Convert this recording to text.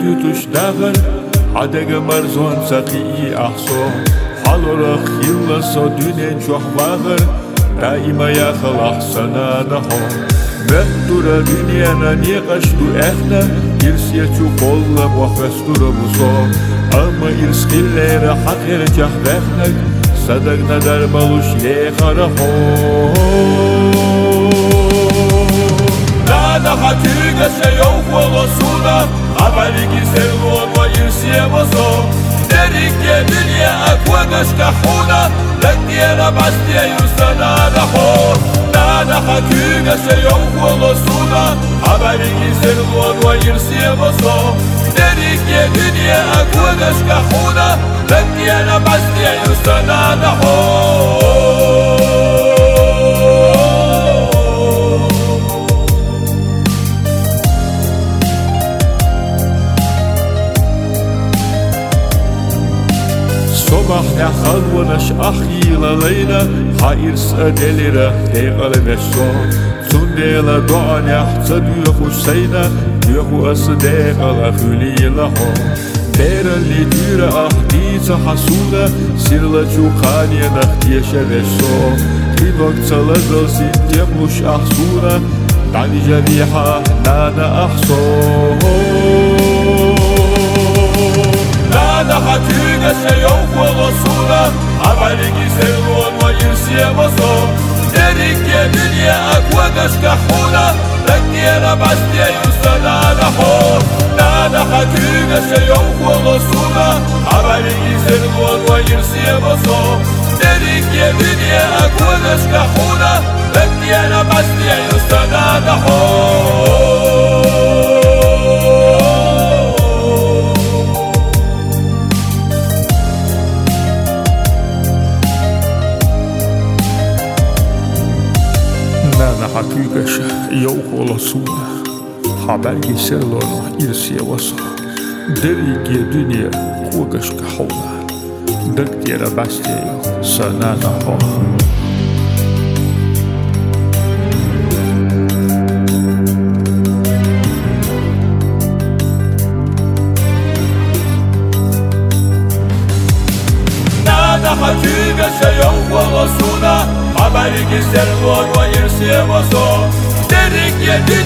يتوش داغر عدق مرزون سقي أحصو حلورا خلصو دنيا شوح باغر دائما يخل أحسنا نحو مهدورا دنيانا نيقشتو احنا يرسيتو قولا وخستورا بصو أما يرسقلير حقير جهبخنك صدقنا در ملوش يخرحو لا نحتيق سيوف ولصونا عملك سيلون ويرسيبصو دريك يا دنيا أكوانش كحونا لكينا بستي يستنا نحو لا نحتيق سيوف ولصونا عملك سيلون ويرسيبصو دريك يا دنيا أكوانش كحونا لكينا بستي يستنا نحو صبح خلونش أخيلا لينا حيرس أدلرة تيغل نشون سنديلا دعانيح تدوخ سينا يخو أصديقل خلي لهم تيرا اللي ديرا أحديث حسونا سيرلا جوخانيا نختيش بشو تيبك تلدل سيديموش أحسونا تعني جريحة نانا أحسو لا حتيجة سيوف ولصونا عملك سيلون ويرسيبصو دريك يا دنيا أكوانش كحونا لكينا بستي يستنا نحو لا حتيجة سيوف ولصونا عملك سيلون ويرسيبصو دريك يا دنيا أكوانش كحونا لكينا بستي يستنا نحو حقيقش يوخ ولصونا حبالي سيلون يرسيبصو دريك يا دنيا أكوانش كحونا لكينا بستي يستنا نحو حقيقة سيوف ولصونا عملك سيلون ويرسيبصو دريك يا